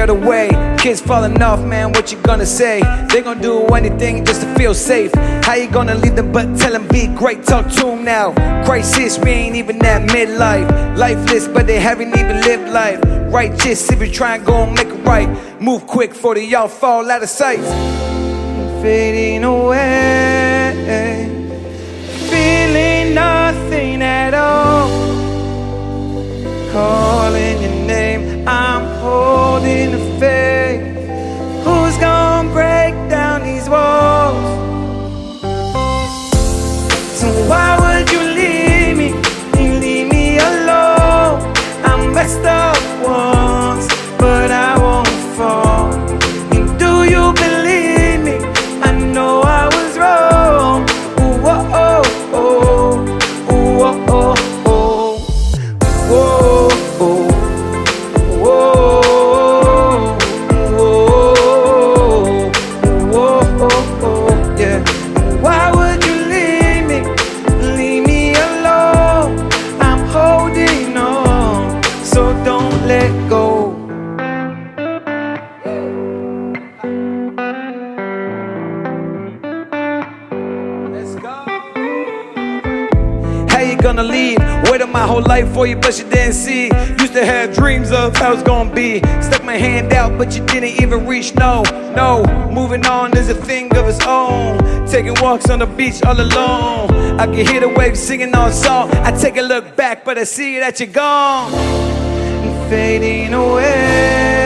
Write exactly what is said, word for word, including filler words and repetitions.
scared away. Kids falling off, man, what you gonna say? They gonna do anything just to feel safe. How you gonna leave them but tell them be great? Talk to them now. Crisis, we ain't even at midlife. Lifeless, but they haven't even lived life. Righteous, if you try and go and make it right. Move quick before the y'all fall out of sight. Fading away, feeling nothing at all. Calling your name, I'm holding the faith. Who's gonna break down these walls? So why would you leave me? You leave me alone. I messed up once, but I won't fall. And do you believe me? I know I was wrong. Ooh, oh, oh, oh. Ooh, oh, oh, oh. Whoa, oh. Whoa, whoa, whoa, oh, oh, yeah. Why would you leave me? Leave me alone. I'm holding on, so don't let go. Let's go. How you gonna leave? Waited my whole life for you, but you didn't see. Used to have dreams of how it's gonna be. Stuck my hand out, but you didn't even reach. No, no, moving on is a thing of its own. Taking walks on the beach all alone. I can hear the waves singing our song. I take a look back, but I see that you're gone. And fading away.